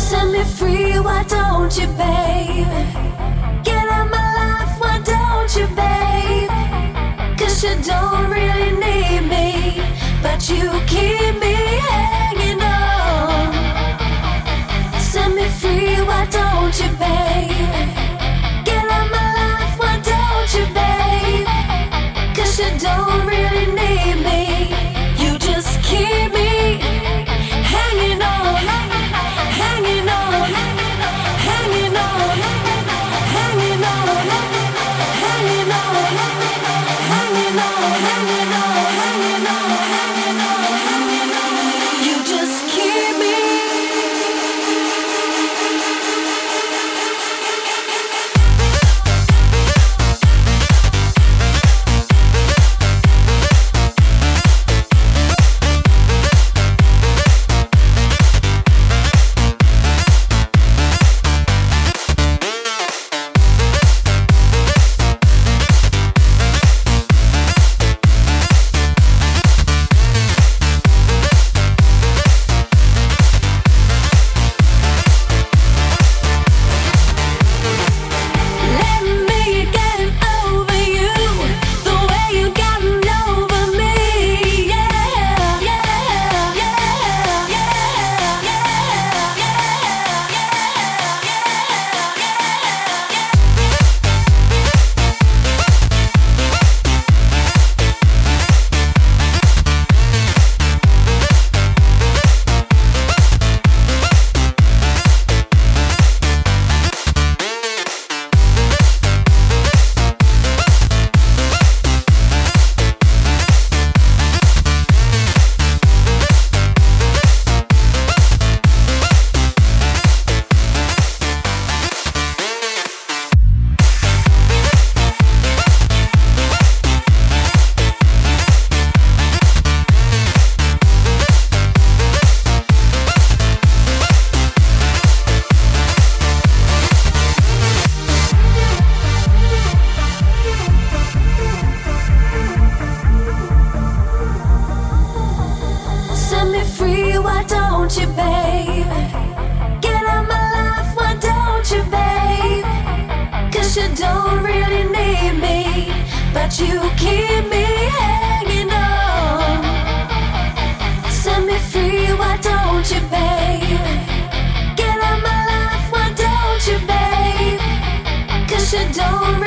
Set me free, why don't you, babe? Get out my life, why don't you, babe? 'Cause you don't really need me, but you keep me hanging on. Set me free, why don't you, babe? Get out my life, why don't you, babe? 'Cause you don't really need me, you just keep me hanging on, hanging on, hanging on, hanging on, hanging on, hanging on, hanging on, hanging on, hanging on, hanging on. You just keep me. Set me free, why don't you, babe? Get out my life, why don't you, babe? 'Cause you don't really need me, but you keep me hanging on. Set me free, why don't you, babe? Get out my life, why don't you, babe? 'Cause you don't